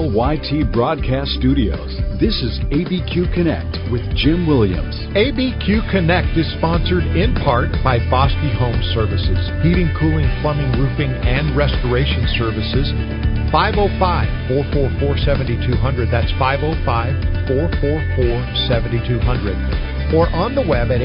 KLYT Broadcast Studios. This is ABQ Connect with Jim Williams. ABQ Connect is sponsored in part by Bosky Home Services, heating, cooling, plumbing, roofing, and restoration services. 505-444-7200. That's 505-444-7200. Or on the web at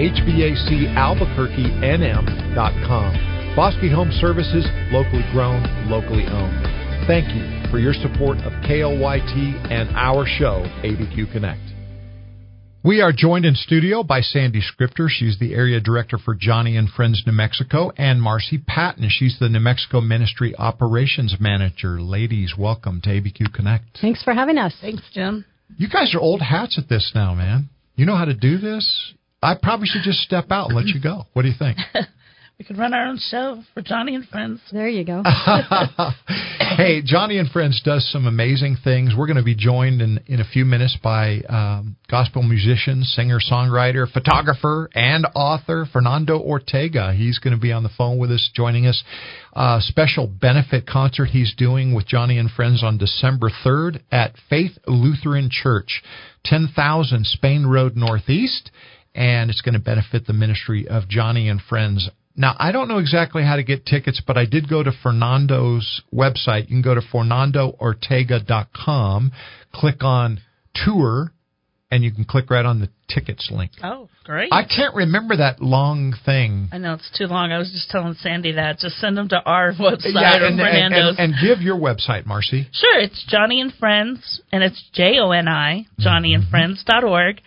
hvacalbuquerquenm.com. Bosky Home Services, locally grown, locally owned. Thank you for your support of KLYT and our show, ABQ Connect. We are joined in studio by Sandy Scripter. She's the area director for Johnny and Friends New Mexico, and Marcy Patton. She's the New Mexico Ministry Operations Manager. Ladies, welcome to ABQ Connect. Thanks for having us. Thanks, Jim. You guys are old hats at this now, man. You know how to do this? I probably should just step out and let you go. What do you think? We could run our own show for Johnny and Friends. There you go. Hey, Johnny and Friends does some amazing things. We're going to be joined in a few minutes by gospel musician, singer, songwriter, photographer, and author Fernando Ortega. He's going to be on the phone with us, joining us. Special benefit concert he's doing with Johnny and Friends on December 3rd at Faith Lutheran Church, 10,000 Spain Road Northeast, and it's going to benefit the ministry of Johnny and Friends. Now, I don't know exactly how to get tickets, but I did go to Fernando's website. You can go to FernandoOrtega.com, click on tour, and you can click right on the tickets link. Oh, great. I can't remember that long thing. I know, it's too long. I was just telling Sandy that. Just send them to our website or Fernando's. And give your website, Marcy. Sure, it's Johnny and Friends, and it's JONI, johnnyandfriends.org,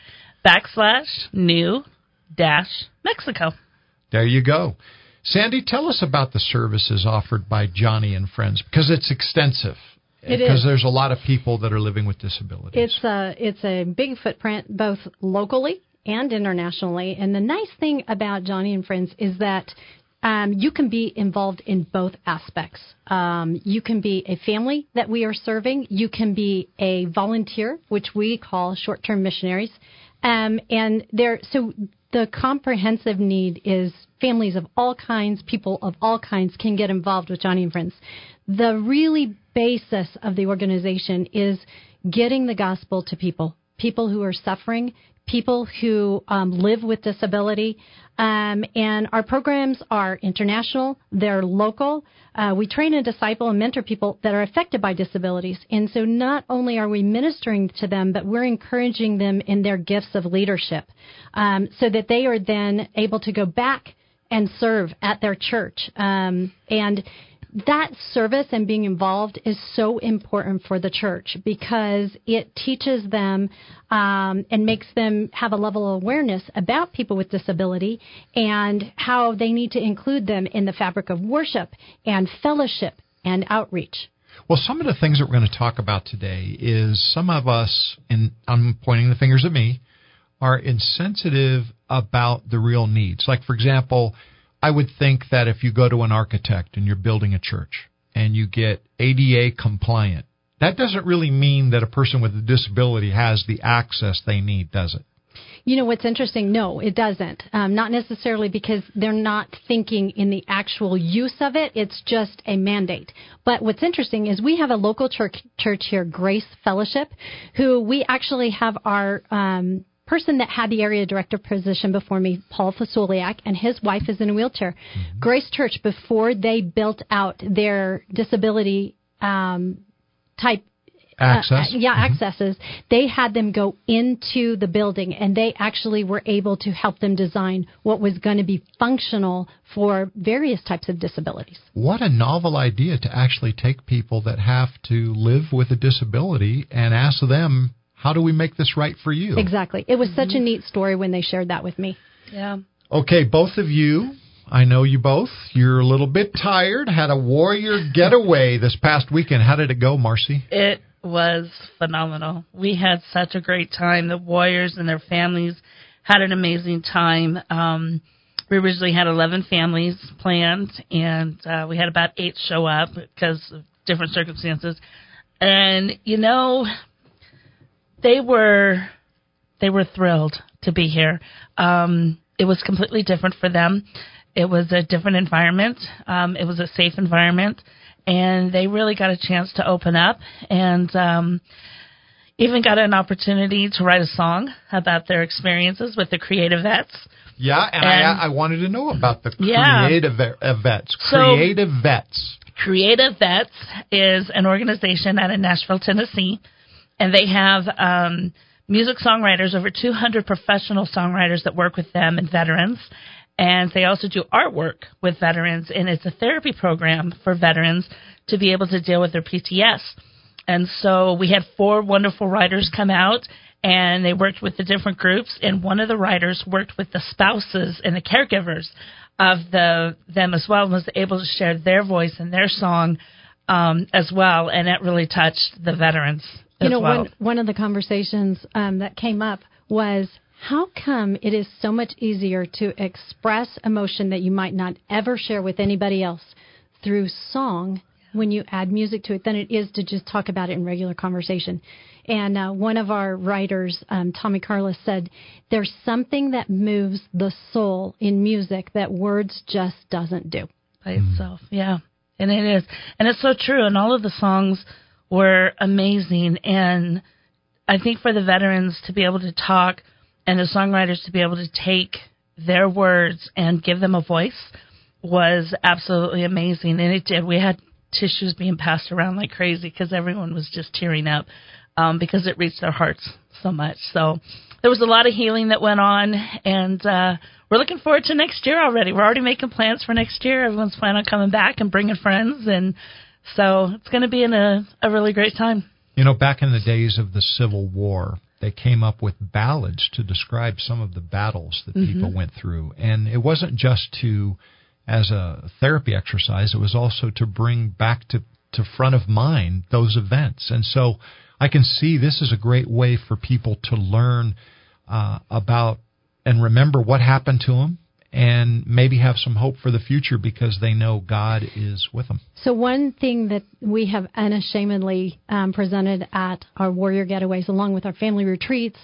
/new-Mexico. There you go. Sandy, tell us about the services offered by Johnny and Friends, because it's extensive. It because is. There's a lot of people that are living with disabilities. It's a big footprint, both locally and internationally. And the nice thing about Johnny and Friends is that you can be involved in both aspects. You can be a family that we are serving. You can be a volunteer, which we call short-term missionaries. So the comprehensive need is families of all kinds, people of all kinds can get involved with Johnny and Friends. The really basis of the organization is getting the gospel to people who are suffering, people who live with disability. And our programs are international. They're local. We train and disciple and mentor people that are affected by disabilities. And so not only are we ministering to them, but we're encouraging them in their gifts of leadership so that they are then able to go back and serve at their church. And that service and being involved is so important for the church because it teaches them and makes them have a level of awareness about people with disability and how they need to include them in the fabric of worship and fellowship and outreach. Well, some of the things that we're going to talk about today is some of us, and I'm pointing the fingers at me, are insensitive about the real needs. Like, for example, I would think that if you go to an architect and you're building a church and you get ADA compliant, that doesn't really mean that a person with a disability has the access they need, does it? You know, what's interesting? No, it doesn't. Not necessarily because they're not thinking in the actual use of it. It's just a mandate. But what's interesting is we have a local church here, Grace Fellowship, who we actually have our person that had the area director position before me, Paul Fasuliak, and his wife is in a wheelchair. Mm-hmm. Grace Church, before they built out their disability type accesses, they had them go into the building, and they actually were able to help them design what was going to be functional for various types of disabilities. What a novel idea to actually take people that have to live with a disability and ask them, how do we make this right for you? Exactly. It was such a neat story when they shared that with me. Yeah. Okay, both of you, I know you both. You're a little bit tired. Had a warrior getaway this past weekend. How did it go, Marcy? It was phenomenal. We had such a great time. The Warriors and their families had an amazing time. We originally had 11 families planned, and we had about 8 show up because of different circumstances. And, you know, they were thrilled to be here. It was completely different for them. It was a different environment. It was a safe environment. and they really got a chance to open up, and even got an opportunity to write a song about their experiences with the Creative Vets. Yeah, and I wanted to know about the Creative Vets. Creative Vets. Creative Vets is an organization out of Nashville, Tennessee, and they have music songwriters, over 200 professional songwriters that work with them and veterans. And they also do artwork with veterans, and it's a therapy program for veterans to be able to deal with their PTS. And so we had 4 wonderful writers come out, and they worked with the different groups, and one of the writers worked with the spouses and the caregivers of them as well, and was able to share their voice and their song as well, and it really touched the veterans as well. One of the conversations that came up was, how come it is so much easier to express emotion that you might not ever share with anybody else through song when you add music to it than it is to just talk about it in regular conversation? And one of our writers, Tommy Carlos, said, there's something that moves the soul in music that words just doesn't do. By itself, yeah. And it is. And it's so true. And all of the songs were amazing. And I think for the veterans to be able to talk and the songwriters to be able to take their words and give them a voice was absolutely amazing. And it did. We had tissues being passed around like crazy because everyone was just tearing up because it reached their hearts so much. So there was a lot of healing that went on, and we're looking forward to next year already. We're already making plans for next year. Everyone's planning on coming back and bringing friends, and so it's going to be a really great time. You know, back in the days of the Civil War, they came up with ballads to describe some of the battles that people went through. And it wasn't just as a therapy exercise, it was also to bring back to front of mind those events. And so I can see this is a great way for people to learn about and remember what happened to them, and maybe have some hope for the future because they know God is with them. So one thing that we have unashamedly presented at our Warrior Getaways, along with our family retreats,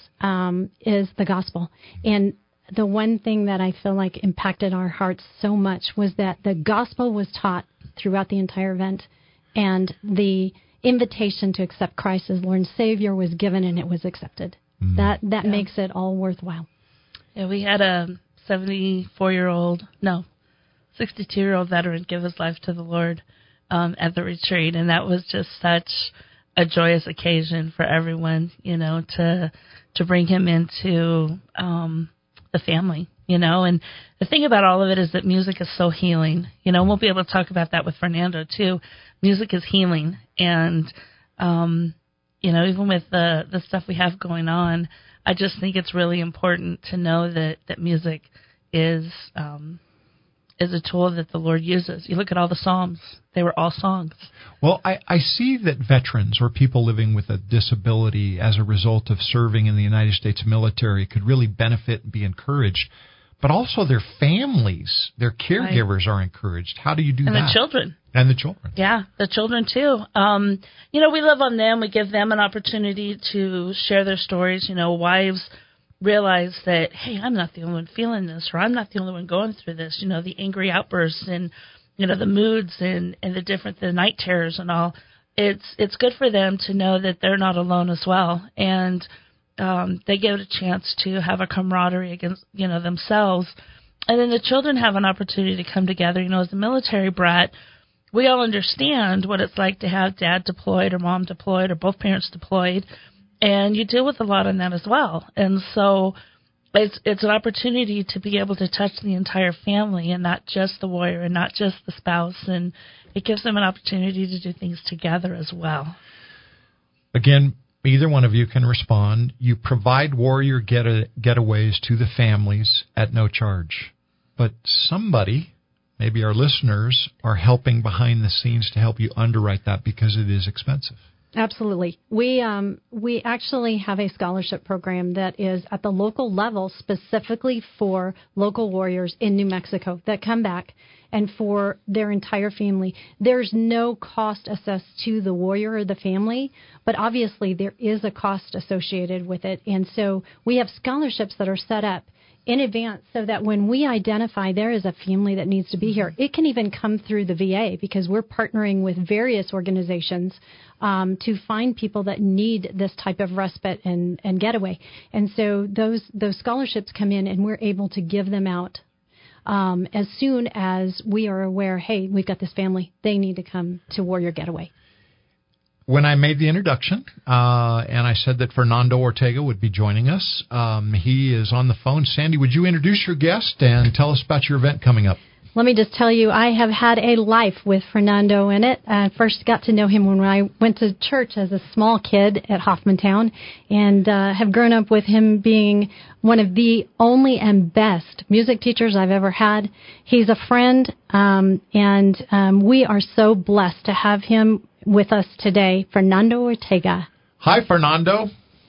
is the gospel. And the one thing that I feel like impacted our hearts so much was that the gospel was taught throughout the entire event, and the invitation to accept Christ as Lord and Savior was given, and it was accepted. That makes it all worthwhile. Yeah, we had a 62-year-old veteran give his life to the Lord at the retreat, and that was just such a joyous occasion for everyone, to bring him into the family, and the thing about all of it is that music is so healing, and we'll be able to talk about that with Fernando too. Music is healing, and even with the stuff we have going on, I just think it's really important to know that music is a tool that the Lord uses. You look at all the Psalms, they were all songs. Well, I see that veterans or people living with a disability as a result of serving in the United States military could really benefit and be encouraged. But also their families, their caregivers are encouraged. How do you do that? And the children. And the children. Yeah, the children too. We love on them. We give them an opportunity to share their stories. Wives realize that, hey, I'm not the only one feeling this, or I'm not the only one going through this. The angry outbursts and, the moods and the night terrors and all. It's good for them to know that they're not alone as well. And they get a chance to have a camaraderie against, themselves. And then the children have an opportunity to come together. As a military brat, we all understand what it's like to have dad deployed or mom deployed or both parents deployed. And you deal with a lot on that as well. And so it's an opportunity to be able to touch the entire family and not just the warrior and not just the spouse. And it gives them an opportunity to do things together as well. Again, either one of you can respond. You provide warrior getaways to the families at no charge. But somebody, maybe our listeners, are helping behind the scenes to help you underwrite that because it is expensive. Absolutely. We actually have a scholarship program that is at the local level specifically for local warriors in New Mexico that come back and for their entire family. There's no cost assessed to the warrior or the family, but obviously there is a cost associated with it. And so we have scholarships that are set up in advance so that when we identify there is a family that needs to be here, it can even come through the VA because we're partnering with various organizations to find people that need this type of respite and getaway. And so those scholarships come in and we're able to give them out as soon as we are aware, hey, we've got this family. They need to come to Warrior Getaway. When I made the introduction, and I said that Fernando Ortega would be joining us, he is on the phone. Sandy, would you introduce your guest and tell us about your event coming up? Let me just tell you, I have had a life with Fernando in it. I first got to know him when I went to church as a small kid at Hoffmantown, and have grown up with him being one of the only and best music teachers I've ever had. He's a friend, and we are so blessed to have him with us today, Fernando Ortega. Hi, Fernando.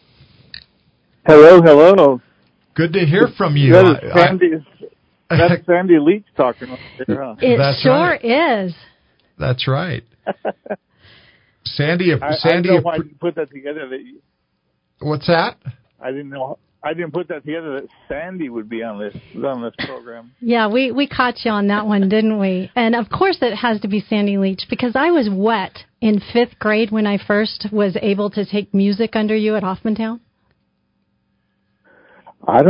Hello. Good to hear from you. That's Sandy Leach talking up there, huh? It That's sure right. is. That's right. Sandy, I know why you put that together. What's that? I didn't put that together that Sandy would be on this program. Yeah, we caught you on that one, didn't we? And of course it has to be Sandy Leach because I was wet in 5th grade when I first was able to take music under you at Hoffmantown. I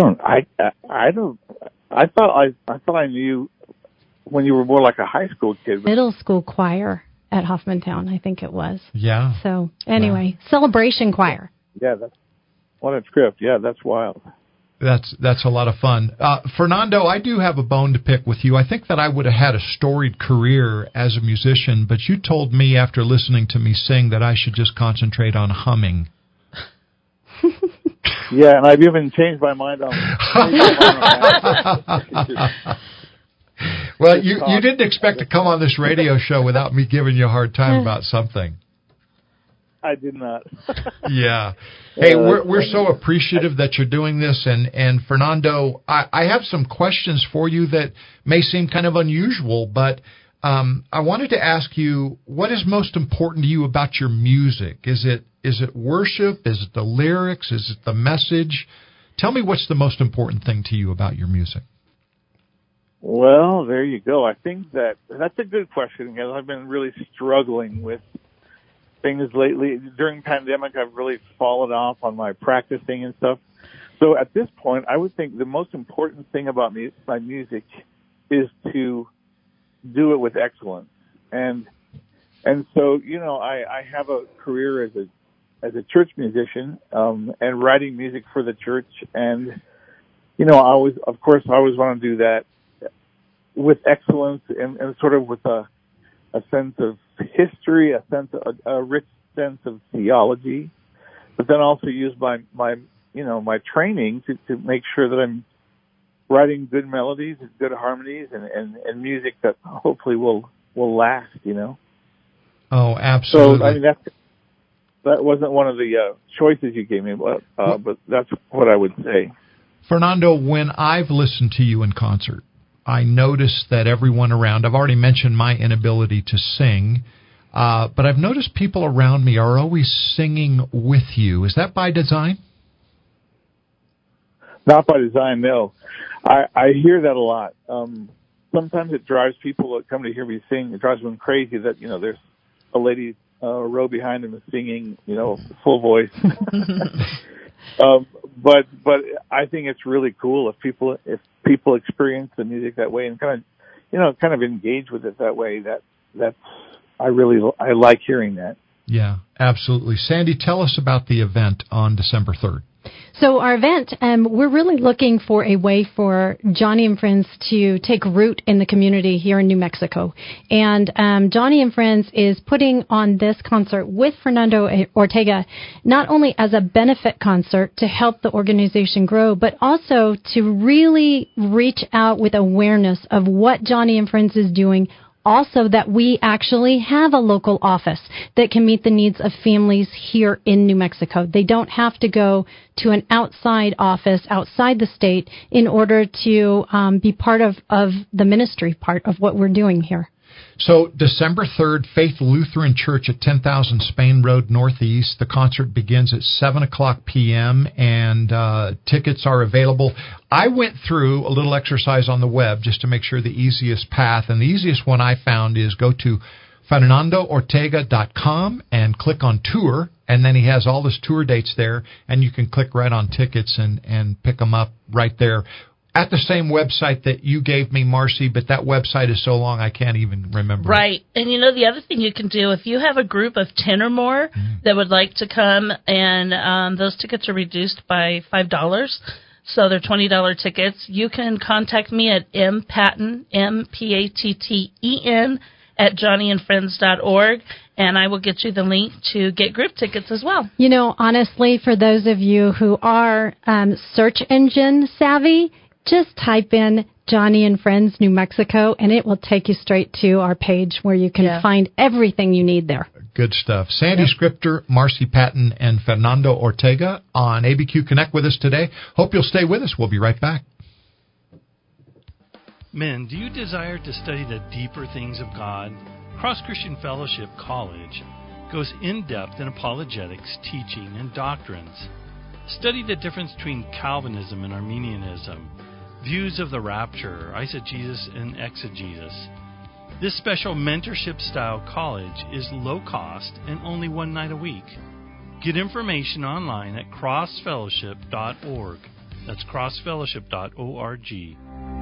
thought I knew when you were more like a high school kid. Middle school choir at Hoffmantown, I think it was. Yeah. So anyway, celebration choir. Yeah, what a trip. Yeah, that's wild. That's a lot of fun. Fernando, I do have a bone to pick with you. I think that I would have had a storied career as a musician, but you told me after listening to me sing that I should just concentrate on humming. Yeah, and I've even changed my mind on that. Well, you didn't expect to come on this radio show without me giving you a hard time about something. I did not. Yeah. Hey, we're so appreciative that you're doing this. And Fernando, I have some questions for you that may seem kind of unusual, but I wanted to ask you, what is most important to you about your music? Is it worship? Is it the lyrics? Is it the message? Tell me what's the most important thing to you about your music. Well, there you go. I think that's a good question because I've been really struggling with things lately. During pandemic, I've really fallen off on my practicing and stuff. So at this point, I would think the most important thing about my music is to do it with excellence. And so, I have a career as a church musician, and writing music for the church. And, I always want to do that with excellence and sort of with a sense of history, a rich sense of theology, but then also use my training to make sure that I'm writing good melodies, good harmonies, and music that hopefully will last, Oh, absolutely. So, I mean, that wasn't one of the choices you gave me, but that's what I would say. Fernando, when I've listened to you in concert, I noticed that everyone around, I've already mentioned my inability to sing, but I've noticed people around me are always singing with you. Is that by design? Not by design, no. I hear that a lot. Sometimes it drives people that come to hear me sing. It drives them crazy that, there's a lady a row behind them is singing, full voice. But I think it's really cool if people experience the music that way and kind of engage with it that way. I like hearing that. Yeah, absolutely. Sandy, tell us about the event on December 3rd. So our event, we're really looking for a way for Johnny and Friends to take root in the community here in New Mexico. And Johnny and Friends is putting on this concert with Fernando Ortega, not only as a benefit concert to help the organization grow, but also to really reach out with awareness of what Johnny and Friends is doing. Also, that we actually have a local office that can meet the needs of families here in New Mexico. They don't have to go to an outside office outside the state in order to be part of the ministry part of what we're doing here. So December 3rd, Faith Lutheran Church at 10,000 Spain Road Northeast. The concert begins at 7 o'clock p.m., and tickets are available. I went through a little exercise on the web just to make sure the easiest path, and the easiest one I found is go to FernandoOrtega.com and click on tour, and then he has all his tour dates there, and you can click right on tickets and pick them up right there. At the same website that you gave me, Marcy, but that website is so long I can't even remember. Right. And the other thing you can do, if you have a group of 10 or more that would like to come, and those tickets are reduced by $5, so they're $20 tickets, you can contact me at mpatten, MPATTEN, at johnnyandfriends.org, and I will get you the link to get group tickets as well. Honestly, for those of you who are search engine savvy, just type in Johnny and Friends New Mexico, and it will take you straight to our page where you can find everything you need there. Good stuff. Sandy Scripter, Marcy Patton, and Fernando Ortega on ABQ Connect with us today. Hope you'll stay with us. We'll be right back. Men, do you desire to study the deeper things of God? Cross Christian Fellowship College goes in-depth in apologetics, teaching, and doctrines. Study the difference between Calvinism and Arminianism, views of the rapture, eisegesis, and exegesis. This special mentorship-style college is low cost and only one night a week. Get information online at crossfellowship.org. That's crossfellowship.org.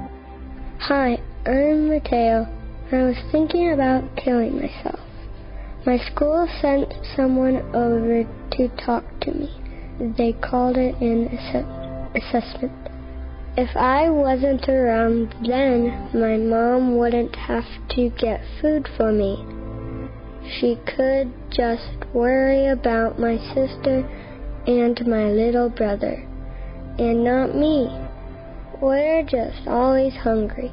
Hi, I'm Mateo. I was thinking about killing myself. My school sent someone over to talk to me. They called it an assessment. If I wasn't around then, my mom wouldn't have to get food for me. She could just worry about my sister and my little brother, and not me. We're just always hungry.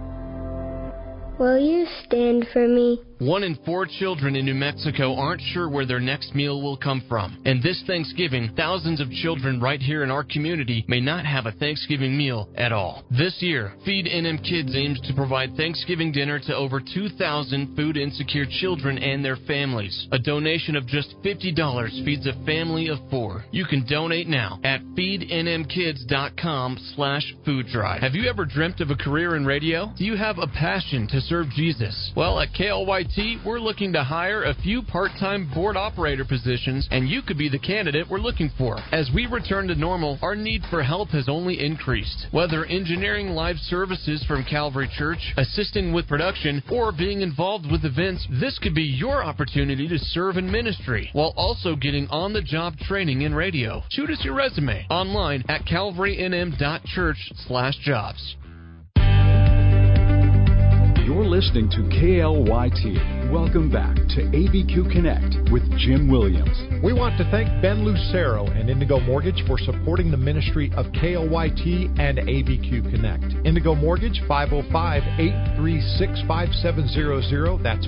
Will you stand for me? 1 in 4 children in New Mexico aren't sure where their next meal will come from. And this Thanksgiving, thousands of children right here in our community may not have a Thanksgiving meal at all. This year, Feed NM Kids aims to provide Thanksgiving dinner to over 2,000 food-insecure children and their families. A donation of just $50 feeds a family of 4. You can donate now at feednmkids.com/food drive. Have you ever dreamt of a career in radio? Do you have a passion to serve Jesus? Well, at KLYT, we're looking to hire a few part-time board operator positions, and you could be the candidate we're looking for. As we return to normal, our need for help has only increased. Whether engineering live services from Calvary Church, assisting with production, or being involved with events, this could be your opportunity to serve in ministry, while also getting on-the-job training in radio. Shoot us your resume online at calvarynm.church/jobs. You're listening to KLYT. Welcome back to ABQ Connect with Jim Williams. We want to thank Ben Lucero and Indigo Mortgage for supporting the ministry of KLYT and ABQ Connect. Indigo Mortgage, 505-836-5700. That's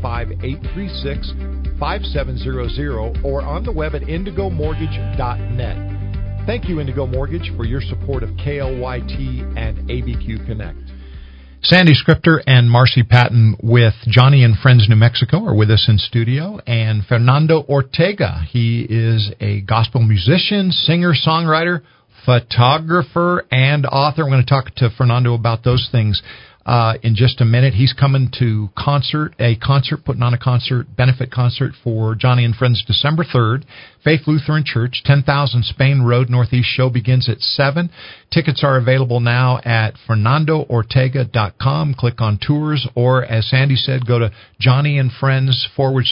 505-836-5700, or on the web at indigomortgage.net. Thank you, Indigo Mortgage, for your support of KLYT and ABQ Connect. Sandy Scripter and Marcy Patton with Johnny and Friends New Mexico are with us in studio, and Fernando Ortega. He is a gospel musician, singer, songwriter, photographer, and author. We're going to talk to Fernando about those things in just a minute. He's coming to putting on a benefit concert for Johnny and Friends December 3rd, Faith Lutheran Church, 10,000 Spain Road Northeast. Show begins at 7. Tickets are available now at FernandoOrtega.com. Click on tours, or as Sandy said, go to Johnny and Friends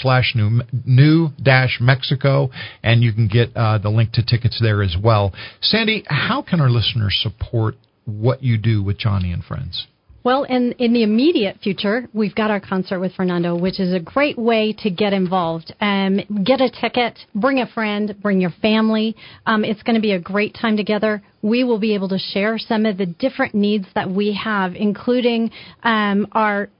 /new-Mexico, and you can get the link to tickets there as well. Sandy, how can our listeners support what you do with Johnny and Friends? Well, in the immediate future, we've got our concert with Fernando, which is a great way to get involved. Get a ticket, bring a friend, bring your family. It's going to be a great time together. We will be able to share some of the different needs that we have, including our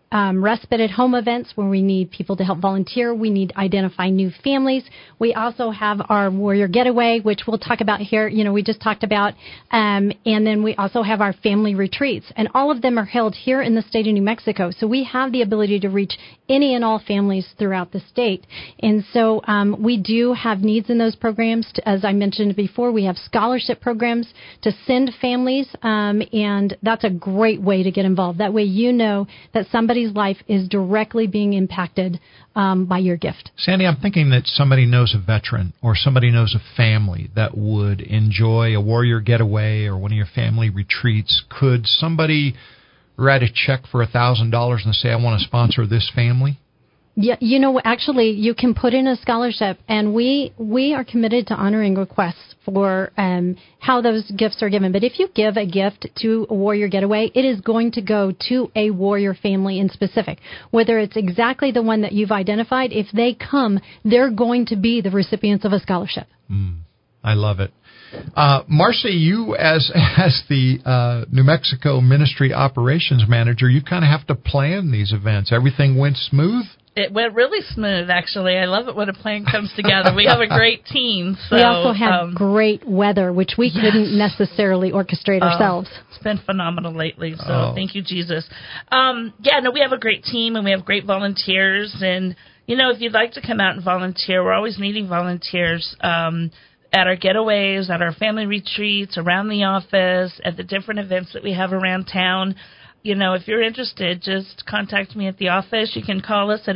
respite at home events where we need people to help volunteer. We need to identify new families. We also have our Warrior Getaway, which we'll talk about here. We just talked about. And then we also have our family retreats. And all of them are held here in the state of New Mexico. So we have the ability to reach any and all families throughout the state. And so we do have needs in those programs. As I mentioned before, we have scholarship programs to send families. And that's a great way to get involved. That way you know that somebody's life is directly being impacted by your gift. Sandy, I'm thinking that somebody knows a veteran or somebody knows a family that would enjoy a Warrior Getaway or one of your family retreats. Could somebody write a check for $1,000 and say, I want to sponsor this family? Yeah, actually, you can put in a scholarship, and we are committed to honoring requests for how those gifts are given. But if you give a gift to a Warrior Getaway, it is going to go to a Warrior family in specific. Whether it's exactly the one that you've identified, if they come, they're going to be the recipients of a scholarship. I love it. Marcy, you as the New Mexico Ministry Operations Manager, you kind of have to plan these events. Everything went smooth? It went really smooth, actually. I love it when a plan comes together. We have a great team. So, we also had great weather, which we couldn't necessarily orchestrate ourselves. It's been phenomenal lately, so thank you, Jesus. We have a great team, and we have great volunteers. And, if you'd like to come out and volunteer, we're always needing volunteers at our getaways, at our family retreats, around the office, at the different events that we have around town. If you're interested, just contact me at the office. You can call us at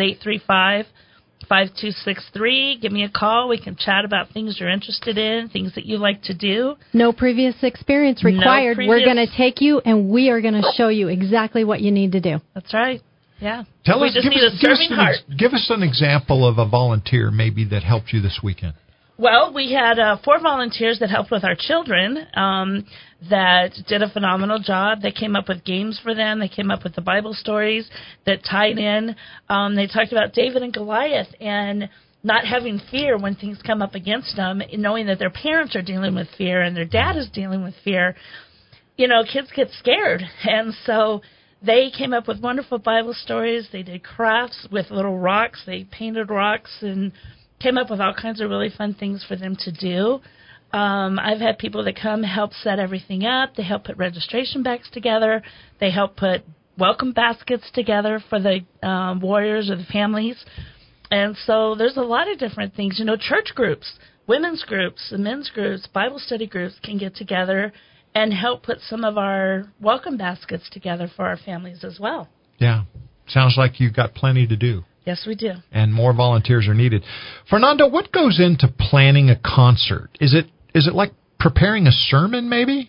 835-5263. Give me a call. We can chat about things you're interested in, things that you like to do. No previous experience required. We're going to take you, and we are going to show you exactly what you need to do. That's right. Yeah. Give us an example of a volunteer maybe that helped you this weekend. Well, we had 4 volunteers that helped with our children that did a phenomenal job. They came up with games for them. They came up with the Bible stories that tied in. They talked about David and Goliath and not having fear when things come up against them, knowing that their parents are dealing with fear and their dad is dealing with fear. Kids get scared. And so they came up with wonderful Bible stories. They did crafts with little rocks. They painted rocks and came up with all kinds of really fun things for them to do. I've had people that come help set everything up. They help put registration bags together. They help put welcome baskets together for the warriors or the families. And so there's a lot of different things. Church groups, women's groups, and men's groups, Bible study groups can get together and help put some of our welcome baskets together for our families as well. Yeah. Sounds like you've got plenty to do. Yes, we do. And more volunteers are needed. Fernando, what goes into planning a concert? Is it like preparing a sermon, maybe?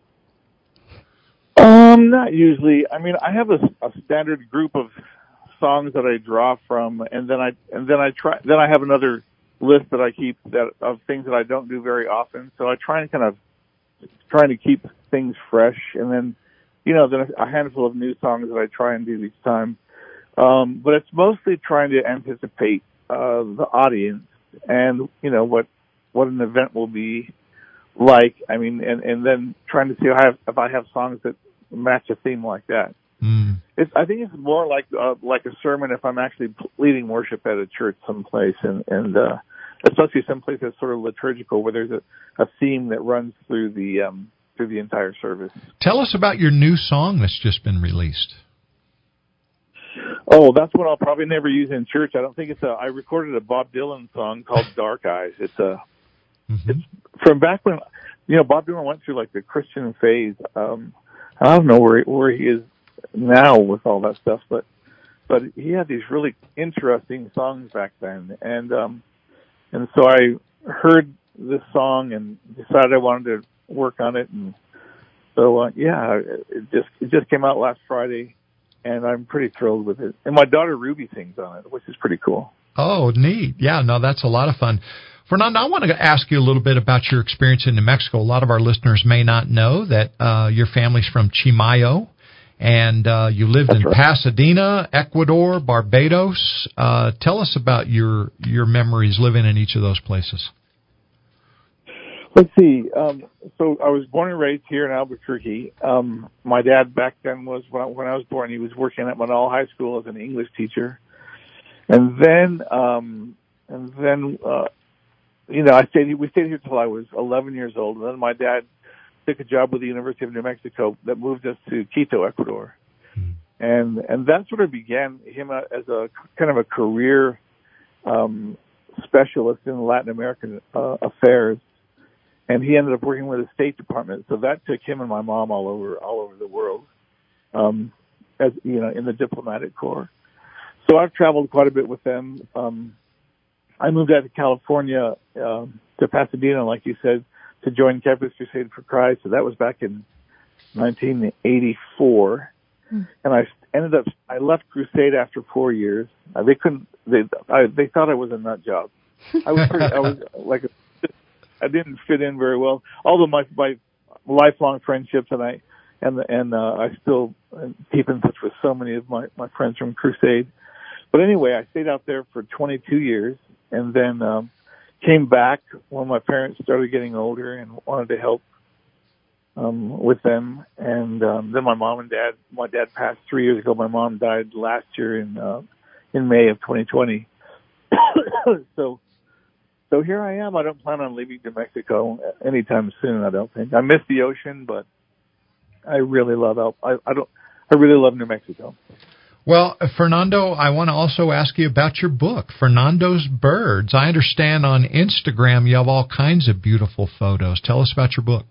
Not usually. I mean, I have a standard group of songs that I draw from, and then I have another list that I keep of things that I don't do very often. So I try and trying to keep things fresh, and then then a handful of new songs that I try and do each time. But it's mostly trying to anticipate the audience and what an event will be like. I mean, and then trying to see if I have songs that match a theme like that. I think it's more like a sermon if I'm actually leading worship at a church someplace, and especially someplace that's sort of liturgical where there's a theme that runs through the entire service. Tell us about your new song that's just been released. Oh, that's one I'll probably never use in church. I don't think I recorded a Bob Dylan song called Dark Eyes. It's from back when, Bob Dylan went through like the Christian phase. I don't know where he is now with all that stuff, but he had these really interesting songs back then. And so I heard this song and decided I wanted to work on it. And so, it just came out last Friday. And I'm pretty thrilled with it. And my daughter Ruby sings on it, which is pretty cool. Oh, neat. Yeah, no, that's a lot of fun. Fernando, I want to ask you a little bit about your experience in New Mexico. A lot of our listeners may not know that your family's from Chimayo, and you lived in Pasadena, Ecuador, Barbados. Tell us about your memories living in each of those places. Let's see. So I was born and raised here in Albuquerque. My dad back then was when I was born. He was working at Manal High School as an English teacher, and then we stayed here till I was 11 years old. And then my dad took a job with the University of New Mexico that moved us to Quito, Ecuador, and that sort of began him as a kind of a career specialist in Latin American affairs. And he ended up working with the State Department, so that took him and my mom all over the world, as you know, in the diplomatic corps. So I've traveled quite a bit with them. I moved out to California to Pasadena, like you said, to join Campus Crusade for Christ. So that was back in 1984, and I left Crusade after 4 years. They thought I was a nut job. I didn't fit in very well. Although my lifelong friendships, and I still keep in touch with so many of my friends from Crusade. But anyway, I stayed out there for 22 years, and then came back when my parents started getting older and wanted to help with them. And then my dad passed 3 years ago. My mom died last year in May of 2020. So here I am. I don't plan on leaving New Mexico anytime soon. I don't think. I miss the ocean, but I really love I really love New Mexico. Well, Fernando, I want to also ask you about your book, Fernando's Birds. I understand on Instagram you have all kinds of beautiful photos. Tell us about your book.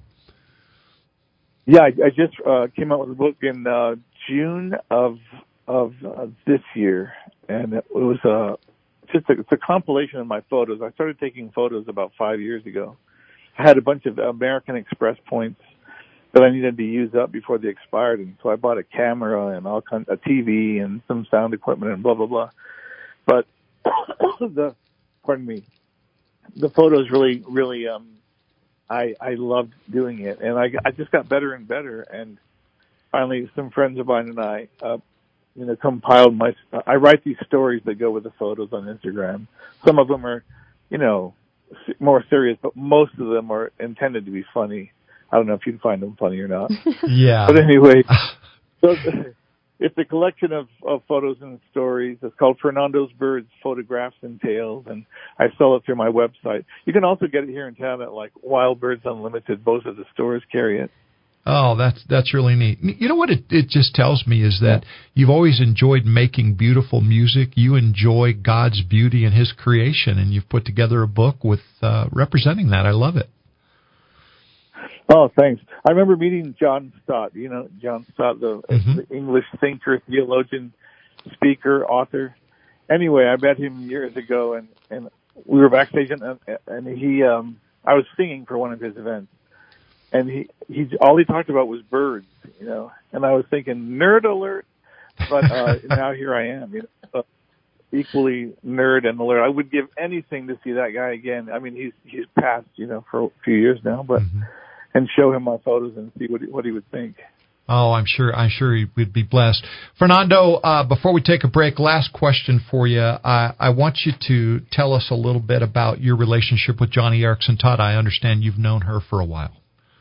Yeah, I just came out with a book in June of this year, and it was it's a compilation of my photos. I started taking photos about 5 years ago. I had a bunch of American Express points that I needed to use up before they expired, and so I bought a camera and a TV and some sound equipment and blah blah blah. But the photos really I loved doing it, and I just got better and better. And finally, some friends of mine and I compiled I write these stories that go with the photos on Instagram. Some of them are, more serious, but most of them are intended to be funny. I don't know if you'd find them funny or not. Yeah. But anyway, so it's a collection of photos and stories. It's called Fernando's Birds, Photographs and Tales, and I sell it through my website. You can also get it here in town at Wild Birds Unlimited. Both of the stores carry it. Oh, that's really neat. You know what it just tells me is that you've always enjoyed making beautiful music. You enjoy God's beauty and His creation, and you've put together a book with representing that. I love it. Oh, thanks. I remember meeting John Stott. John Stott, the English thinker, theologian, speaker, author. Anyway, I met him years ago, and we were backstage, and he I was singing for one of his events. And he all he talked about was birds, and I was thinking, nerd alert, but now here I am, equally nerd and alert. I would give anything to see that guy again. I mean, he's passed, for a few years now, but and show him my photos and see what he would think. Oh, I'm sure he would be blessed. Fernando, before we take a break, last question for you. I want you to tell us a little bit about your relationship with Joni Eareckson Tada. I understand you've known her for a while.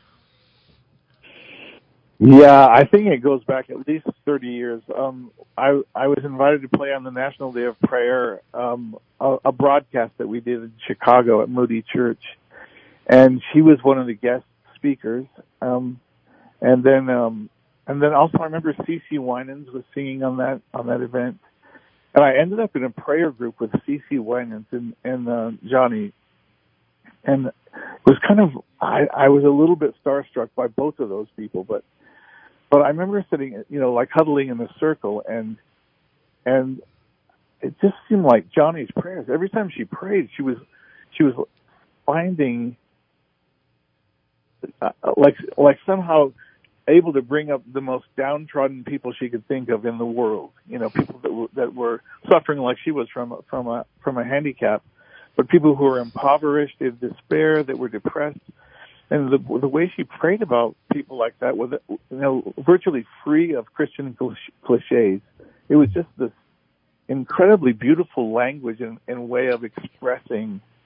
Yeah, I think it goes back at least 30 years. I was invited to play on the National Day of Prayer, a broadcast that we did in Chicago at Moody Church, and she was one of the guest speakers. And then also I remember CeCe Winans was singing on that event, and I ended up in a prayer group with CeCe Winans and Joni, and it was kind of I was a little bit starstruck by both of those people, but I remember sitting, huddling in a circle, and it just seemed like Joni's prayers. Every time she prayed, she was finding like somehow able to bring up the most downtrodden people she could think of in the world. People that were suffering like she was from a handicap, but people who were impoverished, in despair, that were depressed. And the way she prayed about people like that was, virtually free of Christian cliches. It was just this incredibly beautiful language and way of expressing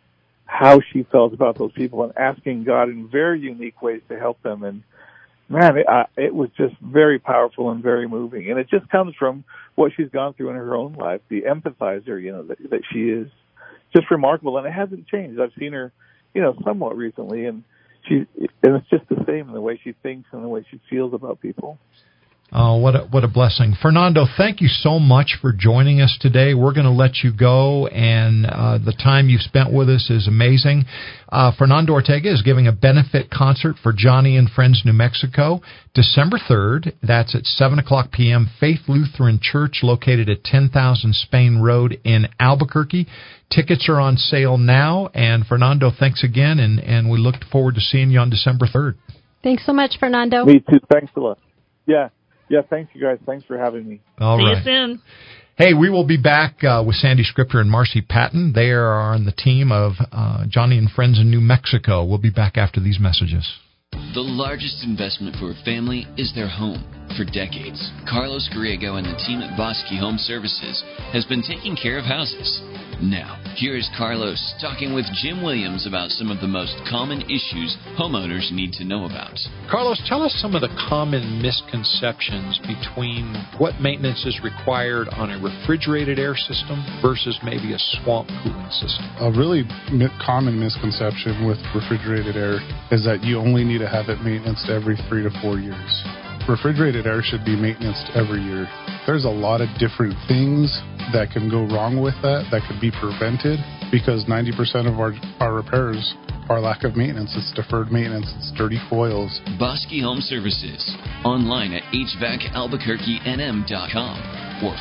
how she felt about those people and asking God in very unique ways to help them. And man, it was just very powerful and very moving. And it just comes from what she's gone through in her own life, the empathizer, that she is. Just remarkable, and it hasn't changed. I've seen her, somewhat recently, and it's just the same in the way she thinks and the way she feels about people. Oh, what a blessing. Fernando, thank you so much for joining us today. We're going to let you go, and the time you've spent with us is amazing. Fernando Ortega is giving a benefit concert for Johnny and Friends New Mexico, December 3rd. That's at 7 o'clock p.m., Faith Lutheran Church, located at 10,000 Spain Road in Albuquerque. Tickets are on sale now, and Fernando, thanks again, and we look forward to seeing you on December 3rd. Thanks so much, Fernando. Me too. Thanks a lot. Yeah, thanks, you guys. Thanks for having me. All right. See you soon. Hey, we will be back with Sandy Scripter and Marcy Patton. They are on the team of Johnny and Friends in New Mexico. We'll be back after these messages. The largest investment for a family is their home. For decades, Carlos Griego and the team at Bosque Home Services has been taking care of houses. Now, here is Carlos talking with Jim Williams about some of the most common issues homeowners need to know about. Carlos, tell us some of the common misconceptions between what maintenance is required on a refrigerated air system versus maybe a swamp cooling system. A really common misconception with refrigerated air is that you only need to have it maintained every 3 to 4 years. Refrigerated air should be maintained every year. There's a lot of different things that can go wrong with that could be prevented, because 90% of our repairs are lack of maintenance. It's deferred maintenance. It's dirty coils. Bosque Home Services. Online at hvacalbuquerquenm.com or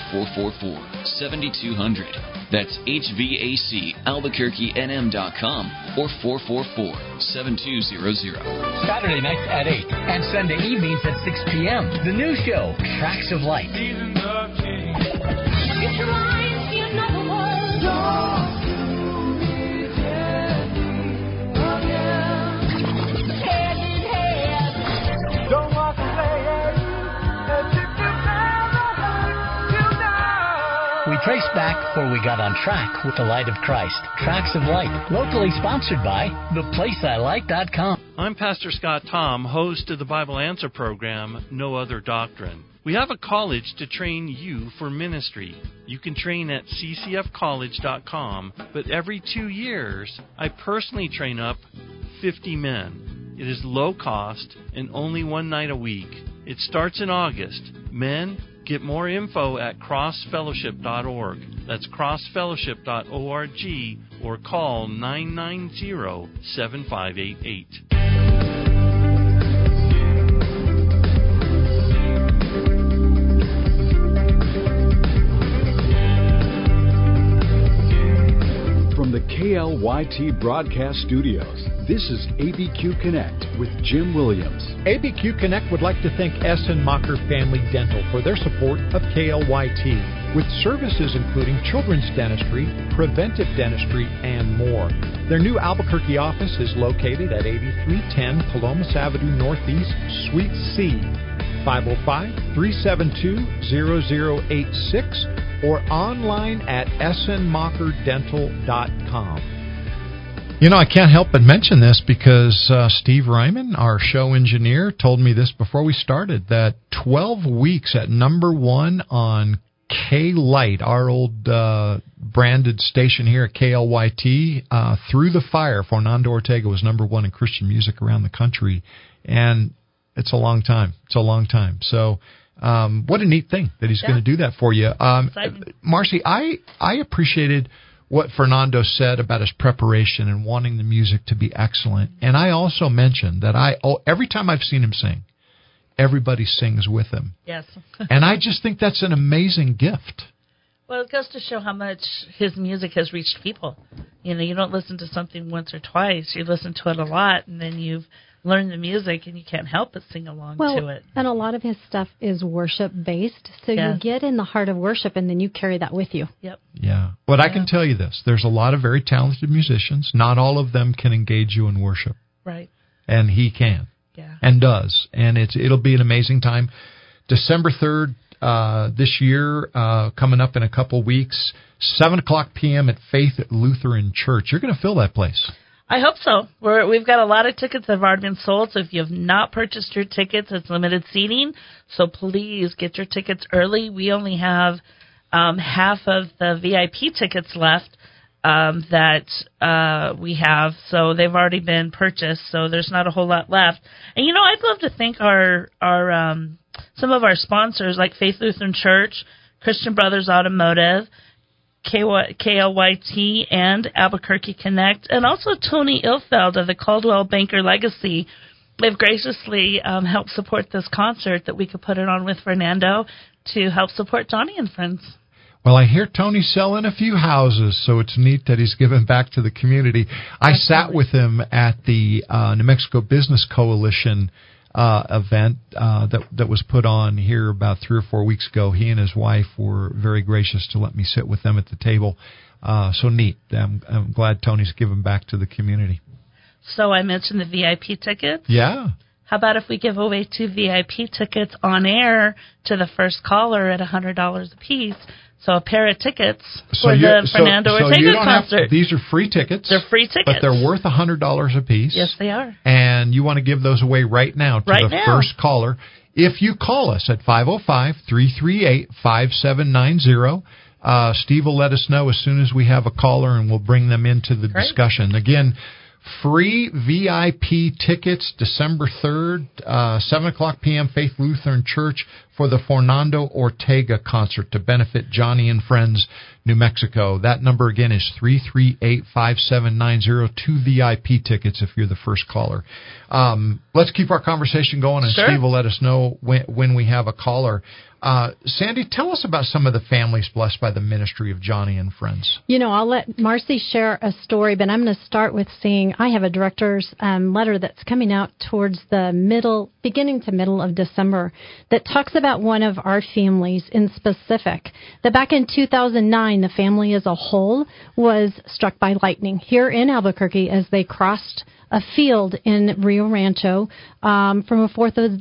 444-7200. That's hvacalbuquerquenm.com or 444-7200. Saturday nights at 8 and Sunday evenings at 6 p.m. The new show, Tracks of Light. Get your mind, see another world. Head in head. Don't walk away. We trace back before we got on track with the light of Christ. Tracks of Light, locally sponsored by theplaceilike.com. I'm Pastor Scott Tom, host of the Bible Answer program, No Other Doctrine. We have a college to train you for ministry. You can train at ccfcollege.com, but every 2 years, I personally train up 50 men. It is low cost and only one night a week. It starts in August. Men, get more info at crossfellowship.org. That's crossfellowship.org or call 990-7588. From the KLYT Broadcast Studios, this is ABQ Connect with Jim Williams. ABQ Connect would like to thank Essenmacher Family Dental for their support of KLYT, with services including children's dentistry, preventive dentistry, and more. Their new Albuquerque office is located at 8310 Palomas Avenue Northeast, Suite C, 505-372-0086, or online at essenmacherdental.com. You know, I can't help but mention this because Steve Ryman, our show engineer, told me this before we started, that 12 weeks at number one on K-Light, our old branded station here at KLYT, Through the Fire, Fernando Ortega was number one in Christian music around the country. And it's a long time. It's a long time. So what a neat thing that he's going to do that for you. Marcy, I appreciated what Fernando said about his preparation and wanting the music to be excellent. And I also mentioned that every time I've seen him sing, everybody sings with him. Yes. And I just think that's an amazing gift. Well, it goes to show how much his music has reached people. You know, you don't listen to something once or twice. You listen to it a lot, and then you've learned the music, and you can't help but sing along to it. And a lot of his stuff is worship-based, so you get in the heart of worship, and then you carry that with you. Yep. Yeah. But I can tell you this. There's a lot of very talented musicians. Not all of them can engage you in worship. Right. And he can. Yeah. And does. And it'll be an amazing time. December 3rd, this year, coming up in a couple weeks, 7 o'clock p.m. at Faith Lutheran Church. You're going to fill that place. I hope so. We've got a lot of tickets that have already been sold, so if you have not purchased your tickets, it's limited seating. So please get your tickets early. We only have half of the VIP tickets left that we have, so they've already been purchased, so there's not a whole lot left. And, I'd love to thank our some of our sponsors, like Faith Lutheran Church, Christian Brothers Automotive, KLYT, and Albuquerque Connect, and also Tony Ilfeld of the Caldwell Banker Legacy. They've graciously helped support this concert that we could put it on with Fernando to help support Johnny and Friends. Well, I hear Tony's selling a few houses, so it's neat that he's giving back to the community. I sat with him at the New Mexico Business Coalition event that was put on here about 3 or 4 weeks ago. He and his wife were very gracious to let me sit with them at the table. So neat. I'm glad Tony's giving back to the community. So I mentioned the VIP tickets. Yeah. How about if we give away 2 VIP tickets on air to the first caller at $100 a piece? So a pair of tickets for the Fernando Ortega concert. These are free tickets. They're free tickets. But they're worth $100 a piece. Yes, they are. And you want to give those away right now to the first caller. If you call us at 505-338-5790, Steve will let us know as soon as we have a caller, and we'll bring them into the discussion. Again, free VIP tickets December 3rd, 7 o'clock p.m., Faith Lutheran Church for the Fernando Ortega concert to benefit Johnny and Friends, New Mexico. That number again is 338-5790, 2 VIP tickets if you're the first caller. Let's keep our conversation going, and Steve will let us know when we have a caller. Sandy, tell us about some of the families blessed by the ministry of Johnny and Friends. I'll let Marcy share a story, but I'm going to start with saying I have a director's letter that's coming out towards the beginning to middle of December that talks about one of our families in specific. That back in 2009, the family as a whole was struck by lightning here in Albuquerque as they crossed a field in Rio Rancho from a Fourth of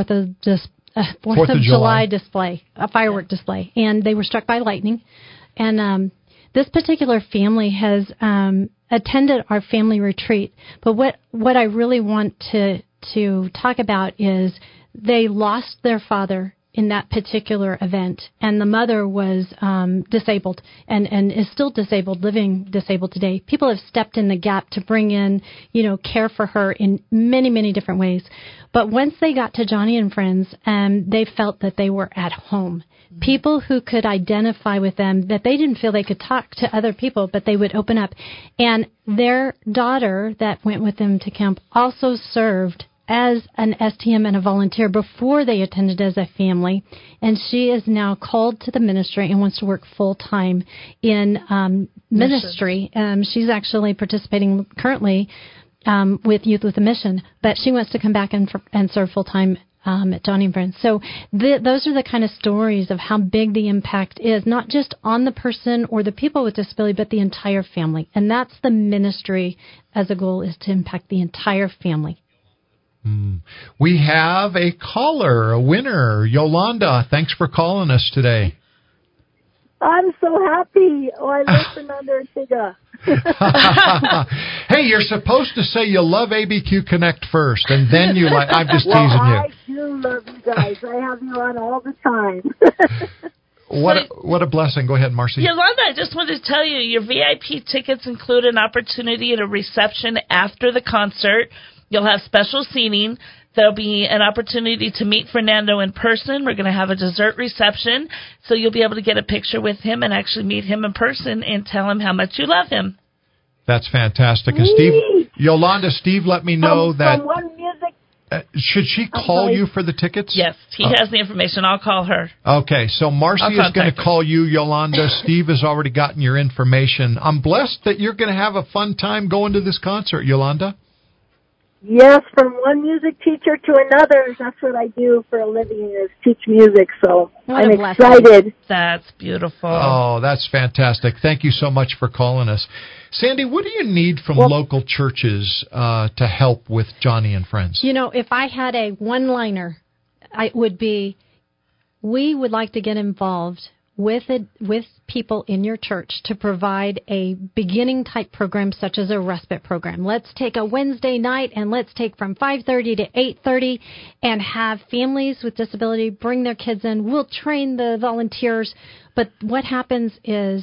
July display, a firework display, and they were struck by lightning. And this particular family has attended our family retreat. But what I really want to talk about is they lost their father in that particular event, and the mother was disabled and is still disabled, living disabled today. People have stepped in the gap to bring in, care for her in many, many different ways. But once they got to Johnny and Friends, they felt that they were at home. People who could identify with them, that they didn't feel they could talk to other people, but they would open up. And their daughter that went with them to camp also served as an STM and a volunteer before they attended as a family, and she is now called to the ministry and wants to work full-time in ministry. She's actually participating currently with Youth with a Mission, but she wants to come back and serve full-time at Johnny and Friends. So those are the kind of stories of how big the impact is, not just on the person or the people with disability, but the entire family. And that's the ministry as a goal, is to impact the entire family. We have a caller, a winner, Yolanda. Thanks for calling us today. I'm so happy. I love Fernando Ortega. Hey, you're supposed to say you love ABQ Connect first, and then you like. I'm just teasing you. I do love you guys. I have you on all the time. What a blessing. Go ahead, Marcy. Yolanda, I just wanted to tell you, your VIP tickets include an opportunity at a reception after the concert. You'll have special seating. There'll be an opportunity to meet Fernando in person. We're going to have a dessert reception, so you'll be able to get a picture with him and actually meet him in person and tell him how much you love him. That's fantastic. And Yolanda, Steve let me know that... From One Music. Should she call you for the tickets? Yes, he has the information. I'll call her. Okay, so Marcy is going to call you, Yolanda. Steve has already gotten your information. I'm blessed that you're going to have a fun time going to this concert, Yolanda. Yes, from one music teacher to another. That's what I do for a living, is teach music. So I'm excited. That's beautiful. Oh, that's fantastic. Thank you so much for calling us. Sandy, what do you need from local churches to help with Johnny and Friends? If I had a one-liner, it would be, we would like to get involved with people in your church to provide a beginning type program such as a respite program. Let's take a Wednesday night and let's take from 5:30 to 8:30 and have families with disability bring their kids in. We'll train the volunteers. But what happens is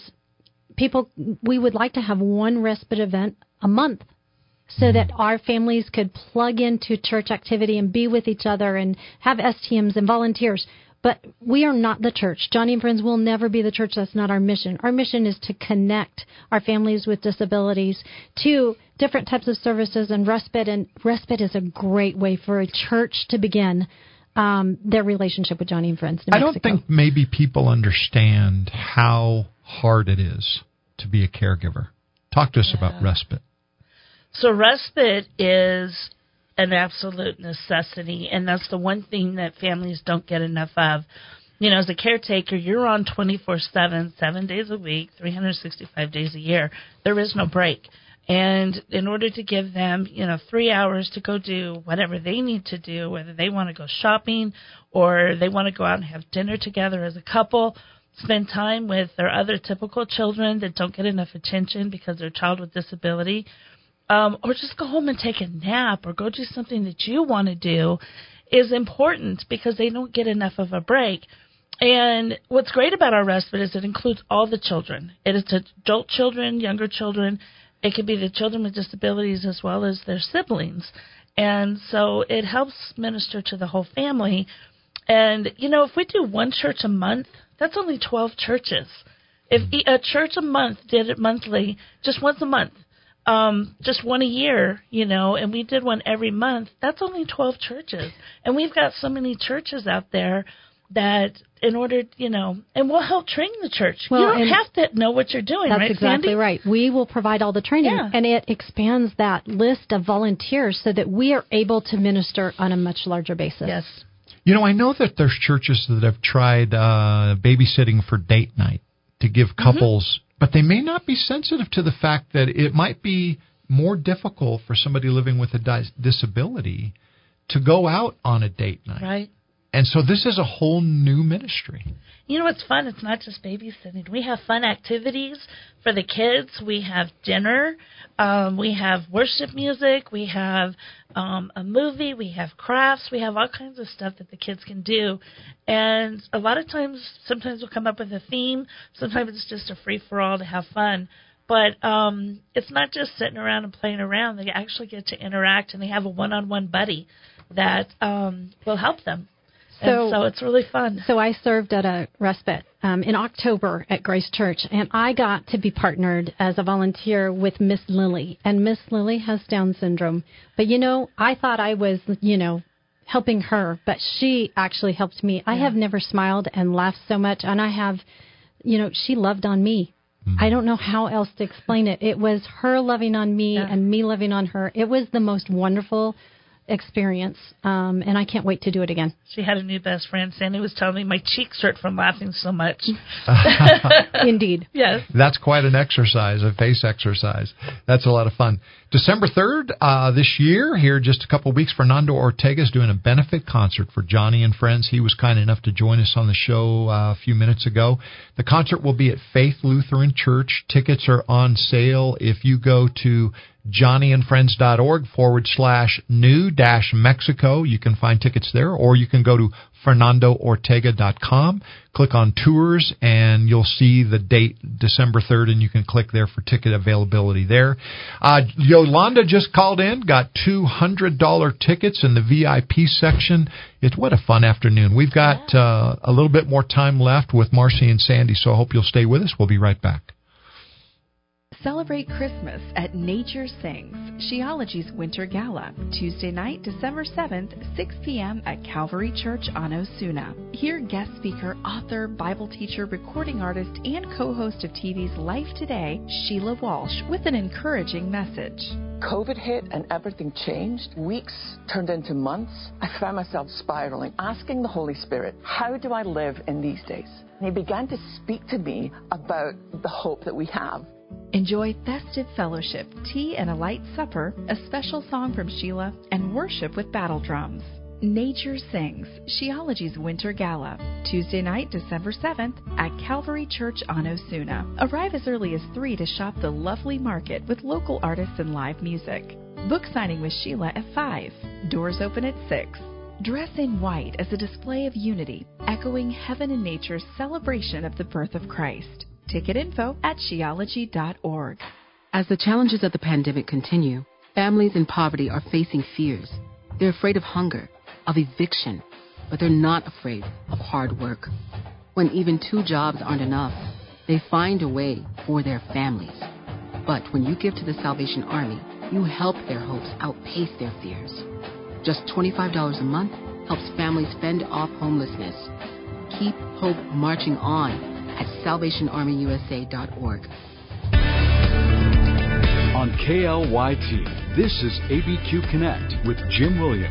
we would like to have one respite event a month so that our families could plug into church activity and be with each other and have STMs and volunteers. But we are not the church. Johnny and Friends will never be the church. That's not our mission. Our mission is to connect our families with disabilities to different types of services and respite. And respite is a great way for a church to begin their relationship with Johnny and Friends New Mexico. I don't think maybe people understand how hard it is to be a caregiver. Talk to us about respite. So respite is an absolute necessity, and that's the one thing that families don't get enough of. You know, as a caretaker, you're on 24/7, 7 days a week, 365 days a year. There is no break. And in order to give them, 3 hours to go do whatever they need to do, whether they want to go shopping or they want to go out and have dinner together as a couple, spend time with their other typical children that don't get enough attention because they're a child with disability, or just go home and take a nap or go do something that you want to do, is important because they don't get enough of a break. And what's great about our respite is it includes all the children. It is adult children, younger children. It could be the children with disabilities as well as their siblings. And so it helps minister to the whole family. And, if we do one church a month, that's only 12 churches. If a church a month did it monthly, just once a month, just one a year, and we did one every month, that's only 12 churches. And we've got so many churches out there that in order, and we'll help train the church. Well, you don't have to know what you're doing, that's right, exactly Sandy? right. We will provide all the training, Yeah. and it expands that list of volunteers so that we are able to minister on a much larger basis. Yes. I know that there's churches that have tried babysitting for date night to give couples, but they may not be sensitive to the fact that it might be more difficult for somebody living with a disability to go out on a date night. Right. And so this is a whole new ministry. You know what's fun? It's not just babysitting. We have fun activities for the kids. We have dinner. We have worship music. We have a movie. We have crafts. We have all kinds of stuff that the kids can do. And a lot of times, sometimes we'll come up with a theme. Sometimes it's just a free-for-all to have fun. But it's not just sitting around and playing around. They actually get to interact, and they have a one-on-one buddy that will help them. So it's really fun. So I served at a respite in October at Grace Church, and I got to be partnered as a volunteer with Miss Lily. And Miss Lily has Down syndrome. But, I thought I was, helping her, but she actually helped me. I have never smiled and laughed so much, and I have, she loved on me. I don't know how else to explain it. It was her loving on me and me loving on her. It was the most wonderful experience, and I can't wait to do it again. She had a new best friend. Sandy was telling me my cheeks hurt from laughing so much. Indeed. Yes. That's quite an exercise, a face exercise. That's a lot of fun. December 3rd this year, here just a couple of weeks, Fernando Ortega is doing a benefit concert for Johnny and Friends. He was kind enough to join us on the show a few minutes ago. The concert will be at Faith Lutheran Church. Tickets are on sale if you go to johnnyandfriends.org/new-Mexico. You can find tickets there, or you can go to FernandoOrtega.com, click on tours, and you'll see the date, December 3rd, and you can click there for ticket availability there. Yolanda just called in, got $200 tickets in the VIP section. What a fun afternoon. We've got a little bit more time left with Marcy and Sandy, so I hope you'll stay with us. We'll be right back. Celebrate Christmas at Nature Sings, Sheology's Winter Gala, Tuesday night, December 7th, 6 p.m. at Calvary Church on Osuna. Hear guest speaker, author, Bible teacher, recording artist, and co-host of TV's Life Today, Sheila Walsh, with an encouraging message. COVID hit and everything changed. Weeks turned into months. I found myself spiraling, asking the Holy Spirit, how do I live in these days? And He began to speak to me about the hope that we have. Enjoy festive fellowship, tea and a light supper, a special song from Sheila, and worship with battle drums. Nature Sings, Sheology's Winter Gala, Tuesday night, December 7th at Calvary Church on Osuna. Arrive as early as 3 to shop the lovely market with local artists and live music. Book signing with Sheila at 5. Doors open at 6. Dress in white as a display of unity, echoing heaven and nature's celebration of the birth of Christ. Ticket info at sheology.org. As the challenges of the pandemic continue, families in poverty are facing fears. They're afraid of hunger, of eviction, but they're not afraid of hard work. When even 2 jobs aren't enough, they find a way for their families. But when you give to the Salvation Army, you help their hopes outpace their fears. Just $25 a month helps families fend off homelessness. Keep hope marching on at salvationarmyusa.org. On KLYT, this is ABQ Connect with Jim Williams.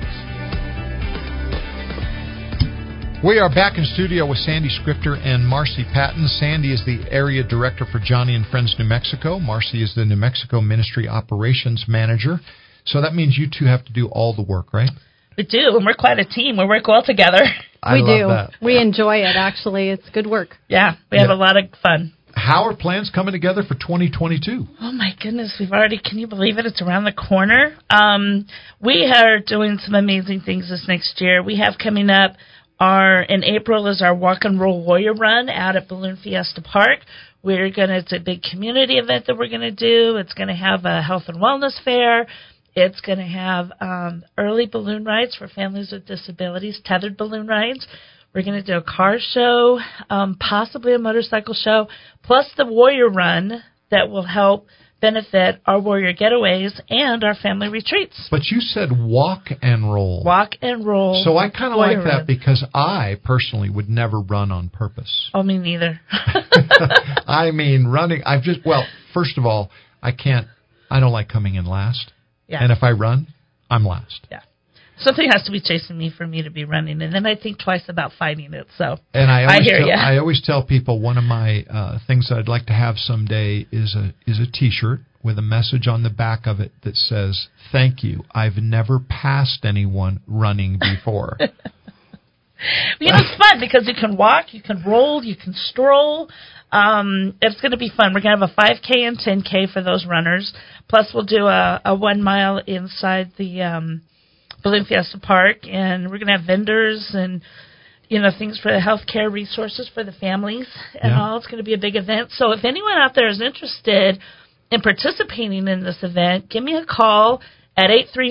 We are back in studio with Sandy Scripter and Marcy Patton. Sandy is the area director for Johnny and Friends New Mexico. Marcy is the New Mexico Ministry Operations Manager. So that means you two have to do all the work, right? We do, and we're quite a team. We work well together. I love that. We enjoy it, actually. It's good work. Yeah, we have a lot of fun. How are plans coming together for 2022? Oh, my goodness. Can you believe it? It's around the corner. We are doing some amazing things this next year. We have coming up in April is our Walk and Roll Warrior Run out at Balloon Fiesta Park. It's a big community event that we're going to do. It's going to have a health and wellness fair. It's going to have early balloon rides for families with disabilities, tethered balloon rides. We're going to do a car show, possibly a motorcycle show, plus the Warrior Run that will help benefit our Warrior Getaways and our family retreats. But you said walk and roll. Walk and roll. So I kind of like that because I personally would never run on purpose. Oh, me neither. I mean, running, first of all, I don't like coming in last. Yeah. And if I run, I'm last. Yeah. Something has to be chasing me for me to be running, and then I think twice about fighting it. So, and I always tell people one of my things that I'd like to have someday is a T-shirt with a message on the back of it that says, "Thank you. I've never passed anyone running before." It's fun because you can walk, you can roll, you can stroll. It's going to be fun. We're going to have a 5K and 10K for those runners. Plus, we'll do a 1 mile inside the Balloon Fiesta Park, and we're going to have vendors and things for the healthcare resources for the families and all. It's going to be a big event. So if anyone out there is interested in participating in this event, give me a call at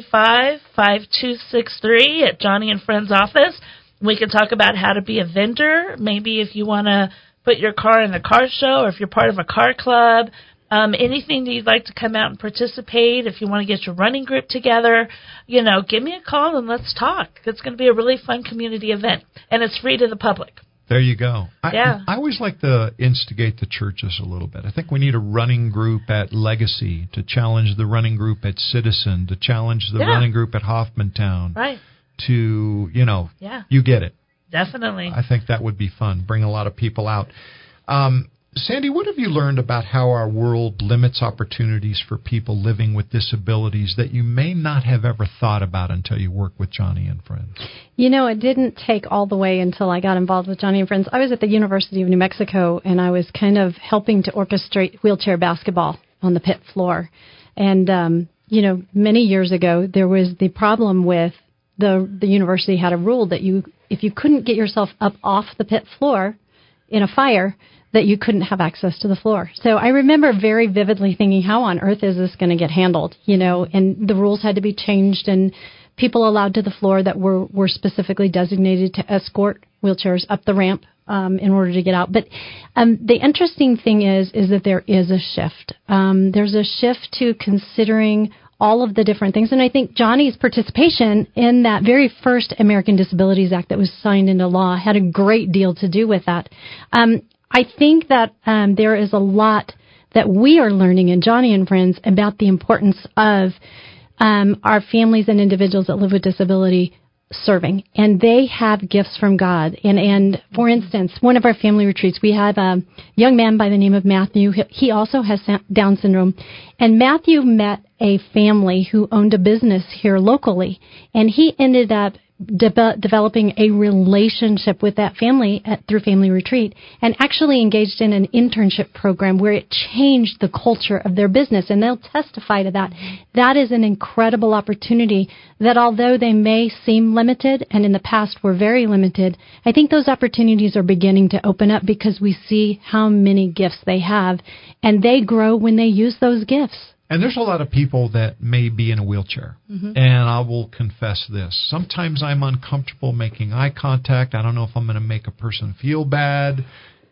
835-5263 at Johnny and Friends office. We can talk about how to be a vendor. Maybe if you want to put your car in the car show, or if you're part of a car club, anything that you'd like to come out and participate. If you want to get your running group together, give me a call and let's talk. It's going to be a really fun community event, and it's free to the public. There you go. I always like to instigate the churches a little bit. I think we need a running group at Legacy to challenge the running group at Citizen, to challenge the running group at Hoffmantown. Right. To, you get it. Definitely. I think that would be fun. Bring a lot of people out. Sandy, what have you learned about how our world limits opportunities for people living with disabilities that you may not have ever thought about until you work with Johnny and Friends? It didn't take all the way until I got involved with Johnny and Friends. I was at the University of New Mexico, and I was kind of helping to orchestrate wheelchair basketball on the pit floor. And, many years ago, there was the problem with the university had a rule that if you couldn't get yourself up off the pit floor in a fire, that you couldn't have access to the floor. So I remember very vividly thinking, how on earth is this going to get handled? And the rules had to be changed, and people allowed to the floor that were specifically designated to escort wheelchairs up the ramp in order to get out. But the interesting thing is that there is a shift. There's a shift to considering all of the different things. And I think Johnny's participation in that very first American Disabilities Act that was signed into law had a great deal to do with that. I think that there is a lot that we are learning in Johnny and Friends about the importance of our families and individuals that live with disability serving. And they have gifts from God. And for instance, one of our family retreats, we had a young man by the name of Matthew. He also has Down syndrome. And Matthew met a family who owned a business here locally. And he ended up developing a relationship with that family through Family Retreat, and actually engaged in an internship program where it changed the culture of their business, and they'll testify to that. That is an incredible opportunity that, although they may seem limited, and in the past were very limited, I think those opportunities are beginning to open up because we see how many gifts they have, and they grow when they use those gifts. And there's a lot of people that may be in a wheelchair. Mm-hmm. And I will confess this. Sometimes I'm uncomfortable making eye contact. I don't know if I'm going to make a person feel bad.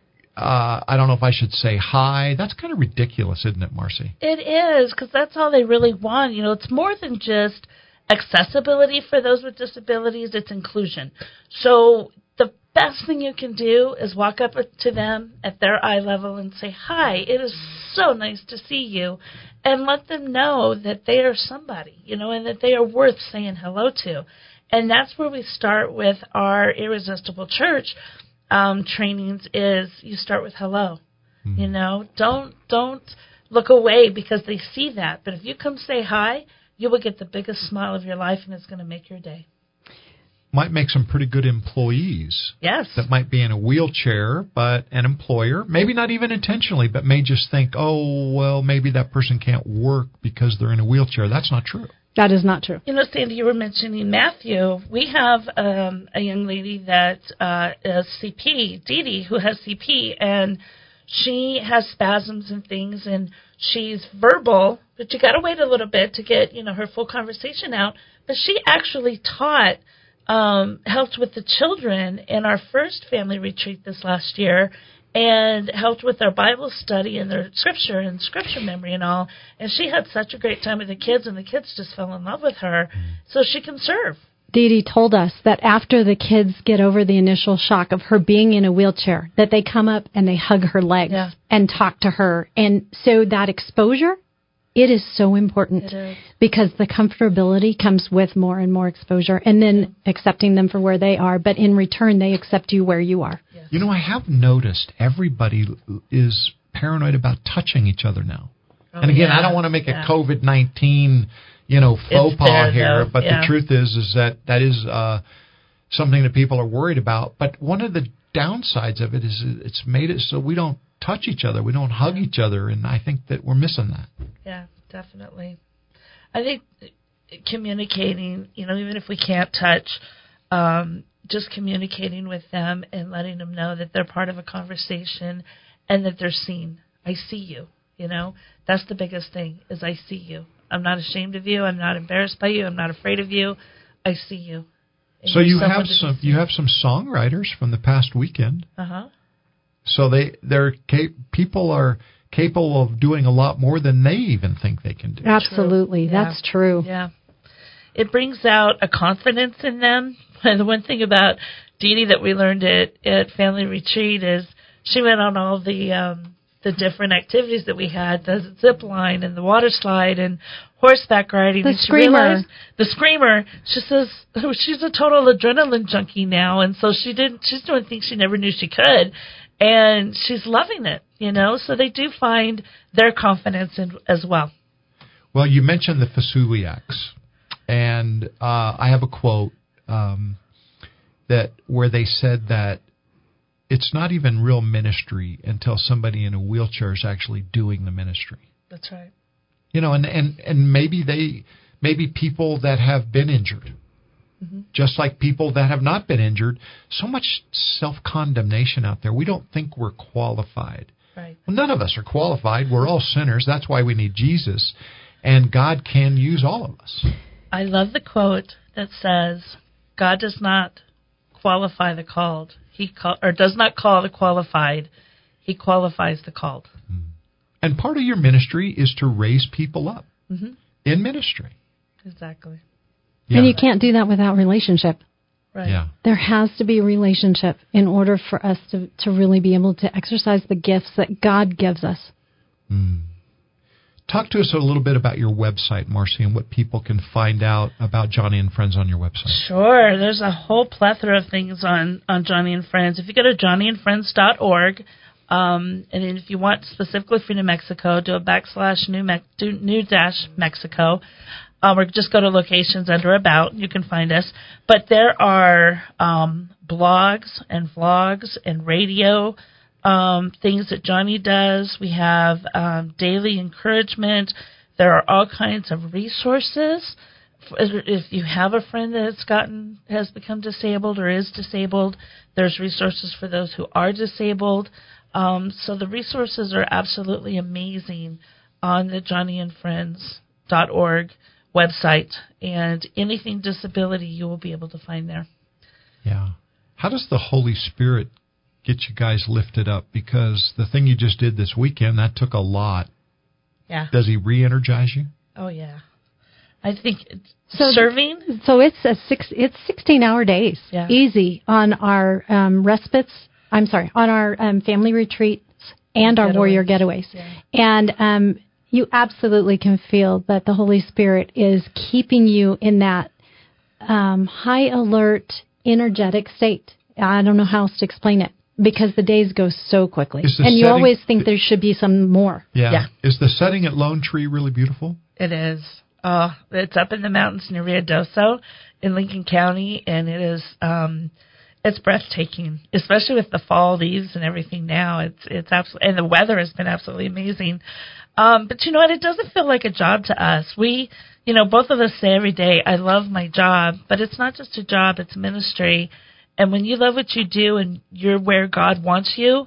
I don't know if I should say hi. That's kind of ridiculous, isn't it, Marcy? It is, because that's all they really want. It's more than just accessibility for those with disabilities. It's inclusion. So the best thing you can do is walk up to them at their eye level and say, hi, it is so nice to see you. And let them know that they are somebody, and that they are worth saying hello to. And that's where we start with our Irresistible Church trainings is you start with hello. Don't look away because they see that. But if you come say hi, you will get the biggest smile of your life, and it's going to make your day. Might make some pretty good employees. Yes. That might be in a wheelchair, but an employer, maybe not even intentionally, but may just think, oh, well, maybe that person can't work because they're in a wheelchair. That's not true. That is not true. Sandy, you were mentioning Matthew. We have a young lady that is CP, Dee Dee, who has CP, and she has spasms and things, and she's verbal, but you got to wait a little bit to get, her full conversation out. But she actually helped with the children in our first family retreat this last year, and helped with our Bible study and their scripture memory and all. And she had such a great time with the kids, and the kids just fell in love with her, so she can serve. Dee Dee told us that after the kids get over the initial shock of her being in a wheelchair, that they come up and they hug her legs and talk to her. And so that exposure, it is so important because the comfortability comes with more and more exposure, and then accepting them for where they are. But in return, they accept you where you are. Yes. I have noticed everybody is paranoid about touching each other now. Oh, and again, I don't want to make a COVID-19, faux pas here, but the truth is that is something that people are worried about. But one of the downsides of it is it's made it so we don't touch each other, we don't hug each other, and I think that we're missing that. Yeah, definitely. I think communicating, even if we can't touch, just communicating with them and letting them know that they're part of a conversation and that they're seen. I see you, That's the biggest thing, is I see you. I'm not ashamed of you. I'm not embarrassed by you. I'm not afraid of you. I see you. And so you have some songwriters from the past weekend. Uh-huh. So people are capable of doing a lot more than they even think they can do. Absolutely. True. That's true. Yeah. It brings out a confidence in them. And the one thing about Dee Dee that we learned at Family Retreat is she went on all the different activities that we had, the zip line and the water slide and horseback riding. The screamer. The screamer. She says she's a total adrenaline junkie now, and so she's doing things she never knew she could. And she's loving it, so they do find their confidence as well. Well, you mentioned the Fasuliaks, and I have a quote where they said that it's not even real ministry until somebody in a wheelchair is actually doing the ministry. That's right. And maybe people that have been injured. Just like people that have not been injured, so much self-condemnation out there. We don't think we're qualified. Right. Well, none of us are qualified. We're all sinners. That's why we need Jesus. And God can use all of us. I love the quote that says, God does not qualify the called. Or does not call the qualified. He qualifies the called. And part of your ministry is to raise people up in ministry. Exactly. Yeah. And you can't do that without relationship. Right. Yeah. There has to be a relationship in order for us to really be able to exercise the gifts that God gives us. Talk to us a little bit about your website, Marcy, and what people can find out about Joni and Friends on your website. Sure. There's a whole plethora of things on Joni and Friends. If you go to joniandfriends.org, and if you want specifically for New Mexico, do a /New-Mexico. or just go to locations under About. You can find us. But there are blogs and vlogs and radio things that Johnny does. We have daily encouragement. There are all kinds of resources. If you have a friend that's has become disabled or is disabled, there's resources for those who are disabled. So the resources are absolutely amazing on the johnnyandfriends.org website, and anything disability you will be able to find there. Yeah. How does the Holy Spirit get you guys lifted up? Because the thing you just did this weekend, that took a lot. Yeah. Does he re-energize you? Oh, yeah. I think serving. So it's 16-hour days, easy on our respites. I'm sorry, on our family retreats and our warrior getaways. Yeah. And you absolutely can feel that the Holy Spirit is keeping you in that high alert, energetic state. I don't know how else to explain it, because the days go so quickly. And you always think there should be some more. Yeah. Is the setting at Lone Tree really beautiful? It is. It's up in the mountains near Ruidoso in Lincoln County, and it is it's breathtaking, especially with the fall leaves and everything now. It's absolutely, and the weather has been absolutely amazing. But you know what? It doesn't feel like a job to us. We, both of us say every day, I love my job, but it's not just a job, it's ministry. And when you love what you do and you're where God wants you,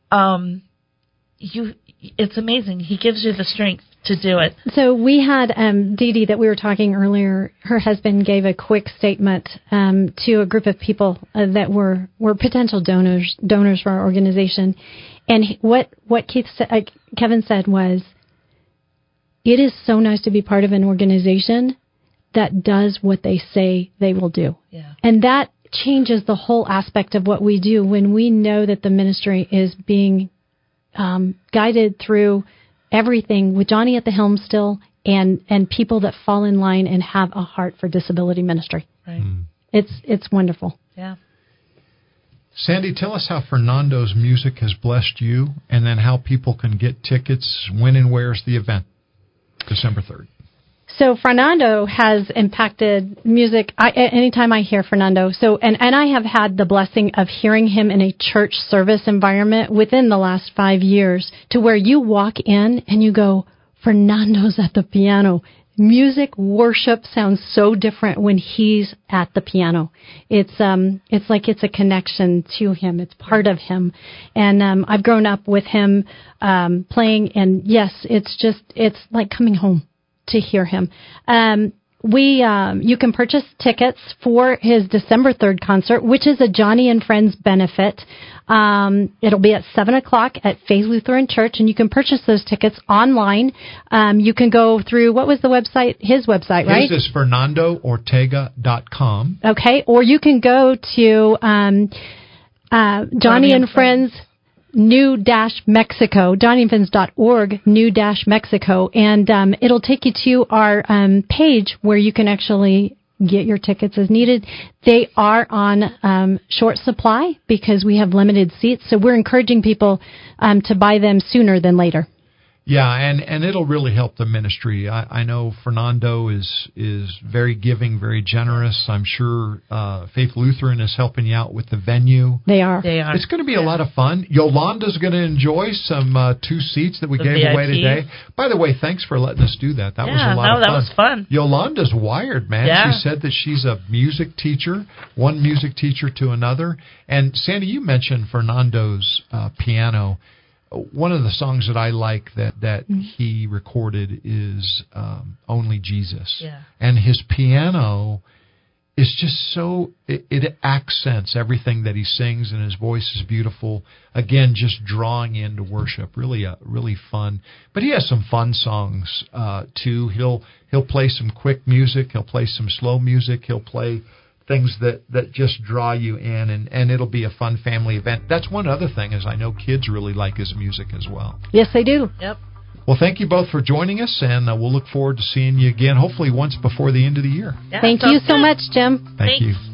it's amazing. He gives you the strength to do it. So we had Dee Dee that we were talking earlier. Her husband gave a quick statement to a group of people that were potential donors for our organization. And what Kevin said was, it is so nice to be part of an organization that does what they say they will do. Yeah. And that changes the whole aspect of what we do when we know that the ministry is being guided through everything with Johnny at the helm still, and people that fall in line and have a heart for disability ministry. Right. It's wonderful. Yeah. Sandy, tell us how Fernando's music has blessed you, and then how people can get tickets. When and where's the event? December 3rd. So Fernando has impacted music. Anytime I hear Fernando, and I have had the blessing of hearing him in a church service environment within the last 5 years, to where you walk in and you go, Fernando's at the piano. Music, worship sounds so different when he's at the piano. It's like it's a connection to him. It's part of him. And I've grown up with him playing, and yes, it's like coming home to hear him. You can purchase tickets for his December 3rd concert, which is a Johnny and Friends benefit. It'll be at 7:00 at Faith Lutheran Church, and you can purchase those tickets online. You can go through, what was the website? His website, right? His is FernandoOrtega.com. Okay, or you can go to Johnny and Friends New-Mexico, johnnyandfriends.org, New-Mexico, and it'll take you to our page where you can actually get your tickets as needed. They are on short supply because we have limited seats, so we're encouraging people to buy them sooner than later. Yeah, and it'll really help the ministry. I know Fernando is very giving, very generous. I'm sure Faith Lutheran is helping you out with the venue. They are. It's going to be a lot of fun. Yolanda's going to enjoy some 2 seats that we gave VIP. away today. By the way, thanks for letting us do that. That was a lot of fun. That was fun. Yolanda's wired, man. Yeah. She said that she's a music teacher, one music teacher to another. And Sandy, you mentioned Fernando's piano. One of the songs that I like that he recorded is Only Jesus. Yeah. And his piano is just so, it accents everything that he sings, and his voice is beautiful. Again, just drawing into worship. Really fun. But he has some fun songs too. He'll play some quick music. He'll play some slow music. He'll play things that just draw you in, and it'll be a fun family event. That's one other thing, is I know kids really like his music as well. Yes, they do. Yep. Well, thank you both for joining us, and we'll look forward to seeing you again, hopefully once before the end of the year. Yeah, thank you so much, Jim. Thanks. You.